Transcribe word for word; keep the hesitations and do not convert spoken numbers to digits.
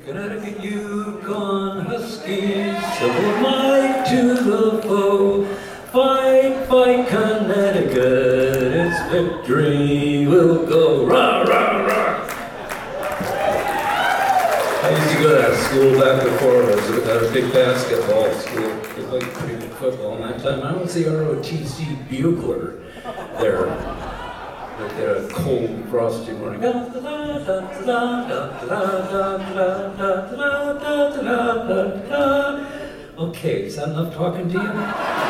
Connecticut Yukon Huskies, support might to the foe. Fight, fight, Connecticut, its victory will go. Rah, rah, rah. I used to go to that school back before I was at a big basketball school. It was like pretty good football. And that time I was the R O T C bugler there. Like a cold, frosty morning. Okay, is that enough talking to you?